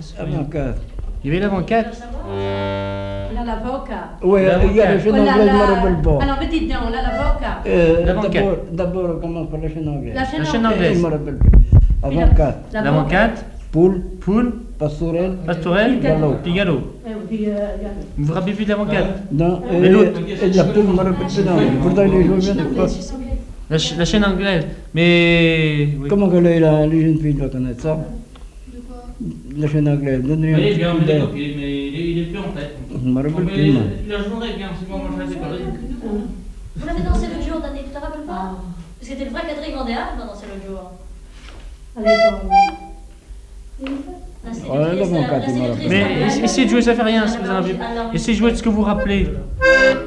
Avant 4. Il y avait l'avant 4. On a l'avocat. Oui, il y a la chaîne anglaise, je ne me rappelle pas. Alors, me dites bien, on a l'avocat. L'avant 4. D'abord, on commence par la chaîne anglaise. La chaîne chaîne anglaise. Je ne me rappelle plus. Avant 4. L'avant 4. Poule, Poule. Pastourelle, Pastorelle. Galop. Puis Galop. Vous vous rappelez plus de l'avant 4? Non, Mais l'autre. et de la poule, je ne me rappelle plus. Non, pourtant, les jours viennent de quoi. La chaîne anglaise. Mais. Oui. Comment que les jeunes filles doivent connaître ça? La chaîne anglaise, donne-lui un Oui, petit bien, coup mais d'air. il est plus en tête. Je ne me rappelle Mais plus. moi. la journée, bien, c'est bon, moi je l'école. Vous l'avez dansé le jour, Dani, tu te rappelles pas? Parce que c'était le vrai Catherine Vendéa qui m'a dansé le jour. Ouais, l'avant 4, il me rappelle. Mais essayez de jouer, ça fait rien si vous en avez. Essayez de jouer de ce que vous rappelez.